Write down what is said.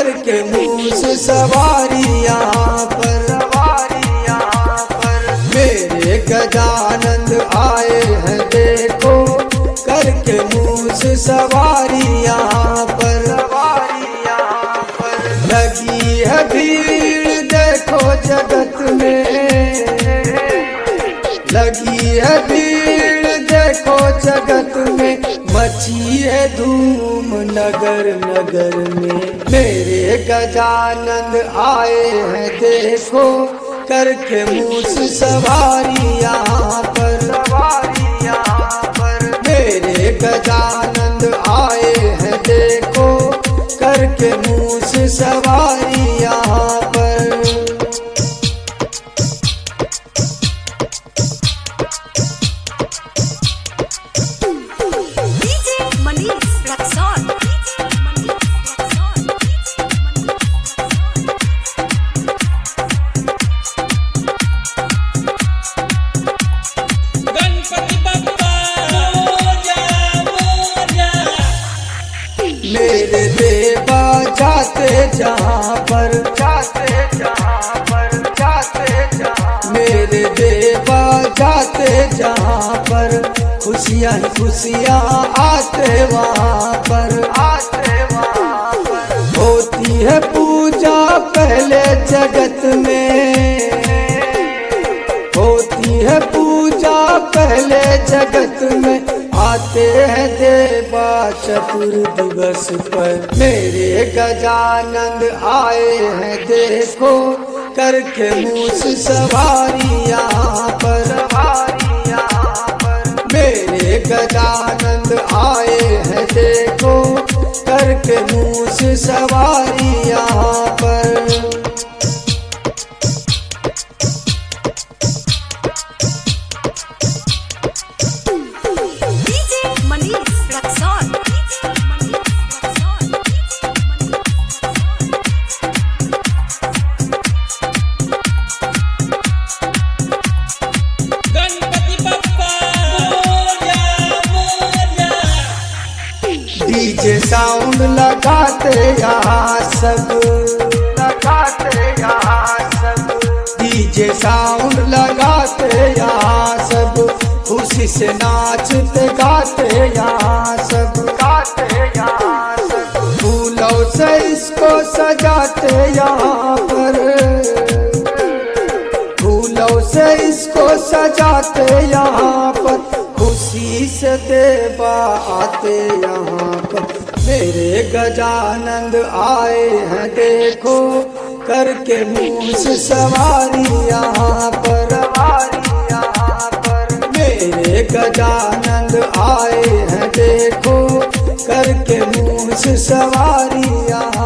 करके मूस सवारी यहाँ पर मेरे गजानंद आए हैं देखो करके मूस सवारी यहाँ पर लगी है भीड़ देखो जगत में, लगी है भीड़ देखो जगत में, मची है धूम नगर नगर में। मेरे गजानंद आए हैं देखो करके मूस सवारी यहाँ पर मेरे गजानंद आए हैं देखो करके मूस सवारी यहाँ पर। मेरे देवा जाते जहाँ पर मेरे देवा जाते जहाँ पर खुशियाँ ही खुशियाँ आते वहाँ पर होती है पूजा पहले जगत में, होती है पूजा पहले जगत में, आते हैं देवा चतुर्दिवस पर। मेरे गजानंद आए हैं देखो करके मूस सवारी यहाँ पर मेरे गजानंद आए हैं देखो करके मूस सवारी यहाँ पर। डीजे साउंड लगाते यहाँ सब, डीजे साउंड लगाते यहाँ सब, खुशी से नाचते गाते यहाँ सब, फूलों से इसको सजाते यहाँ पर, फूलों से इसको सजाते यहाँ पर, खुशी से देवा आते यहाँ पर। मेरे गजानंद आए हैं देखो करके मूस सवारी यहाँ पर मेरे गजानंद आए हैं देखो करके मूस सवारी यहाँ